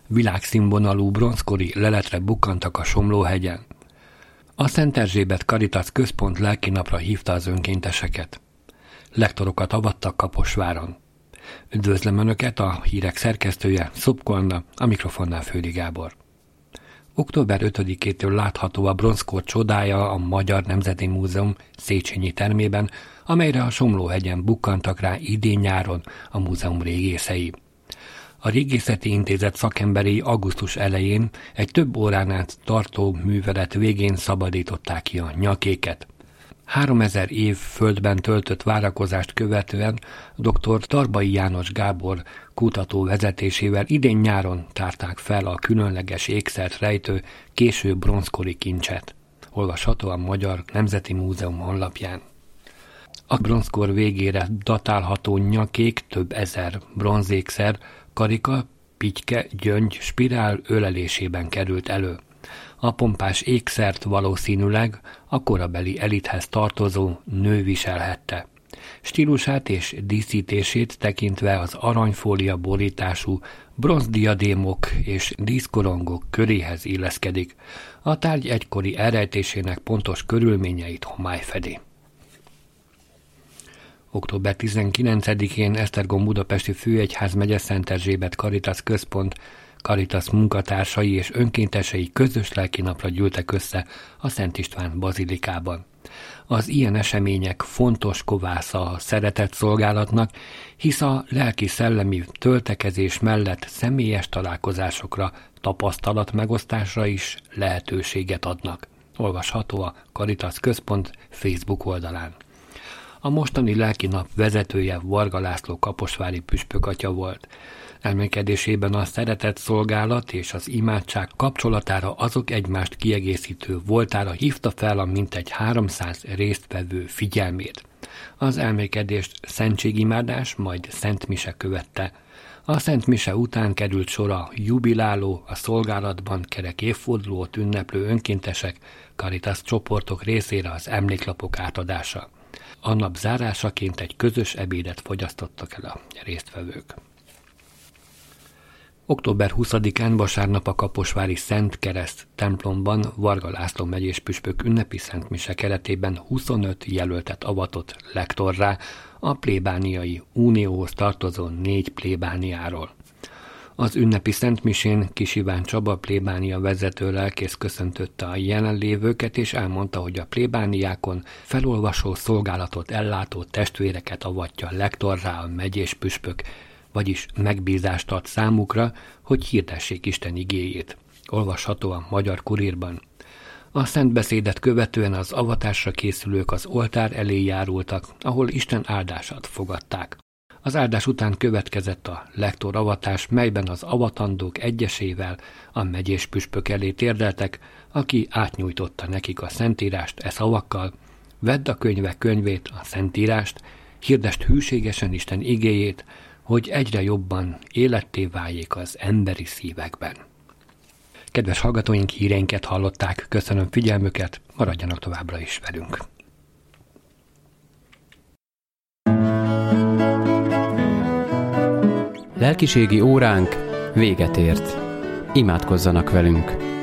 világszínvonalú bronzkori leletre bukkantak a Somló-hegyen. A Szent Erzsébet Caritas Központ lelkinapra hívta az önkénteseket. Lektorokat avattak Kaposváron. Üdvözlöm Önöket, a hírek szerkesztője, Szopko Anna, a mikrofonnál Fődi Gábor. Október 5-től látható a bronzkor csodája a Magyar Nemzeti Múzeum Széchenyi termében, amelyre a Somló-hegyen bukkantak rá idén-nyáron a múzeum régészei. A Régészeti Intézet szakemberei augusztus elején egy több órán át tartó művelet végén szabadították ki a nyakéket. 3000 év földben töltött várakozást követően dr. Tarbai János Gábor kutató vezetésével idén-nyáron tárták fel a különleges ékszert rejtő késő bronzkori kincset. Olvasható a Magyar Nemzeti Múzeum honlapján. A bronzkor végére datálható nyakék több ezer bronzékszer, karika, pityke, gyöngy, spirál ölelésében került elő. A pompás ékszert valószínűleg a korabeli elithez tartozó nő viselhette. Stílusát és díszítését tekintve az aranyfólia borítású bronzdiadémok és díszkorongok köréhez illeszkedik. A tárgy egykori elrejtésének pontos körülményeit homály fedi. Október 19-én Esztergom budapesti főegyházmegye Szent Erzsébet Caritas Központ Caritas munkatársai és önkéntesei közös lelkinapra gyűltek össze a Szent István bazilikában. Az ilyen események fontos kovásza a szeretett szolgálatnak, hisz a lelki-szellemi töltekezés mellett személyes találkozásokra, tapasztalat megosztásra is lehetőséget adnak. Olvasható a Caritas Központ Facebook oldalán. A mostani lelkinap vezetője Varga László kaposvári püspökatya volt. Elmélkedésében a szeretett szolgálat és az imádság kapcsolatára azok egymást kiegészítő voltára hívta fel a mintegy 300 résztvevő figyelmét. Az elmélkedést szentségimádás, majd szentmise követte. A szentmise után került sor a jubiláló, a szolgálatban kerek évfordulót ünneplő önkéntesek, Caritas csoportok részére az emléklapok átadása. A nap zárásaként egy közös ebédet fogyasztottak el a résztvevők. Október 20-án vasárnap a kaposvári Szent Kereszt templomban Varga László megyés püspök ünnepi szentmise keretében 25 jelöltet avatott lektorrá a plébániai unióhoz tartozó 4 plébániáról. Az ünnepi szentmisén Kis Iván Csaba plébánia vezető lelkész köszöntötte a jelenlévőket, és elmondta, hogy a plébániákon felolvasó szolgálatot ellátó testvéreket avatja lektorrá a megyés püspök, vagyis megbízást ad számukra, hogy hirdessék Isten igéjét. Olvasható a Magyar Kurírban. A szentbeszédet követően az avatásra készülők az oltár elé járultak, ahol Isten áldását fogadták. Az áldás után következett a lektor avatás, melyben az avatandók egyesével a megyés püspök elé térdeltek, aki átnyújtotta nekik a szentírást e szavakkal: vedd a könyvek könyvét, a szentírást, hirdesd hűségesen Isten igéjét, hogy egyre jobban életté váljék az emberi szívekben. Kedves hallgatóink, híreinket hallották, köszönöm figyelmüket, maradjanak továbbra is velünk. Lelkiségi óránk véget ért. Imádkozzanak velünk!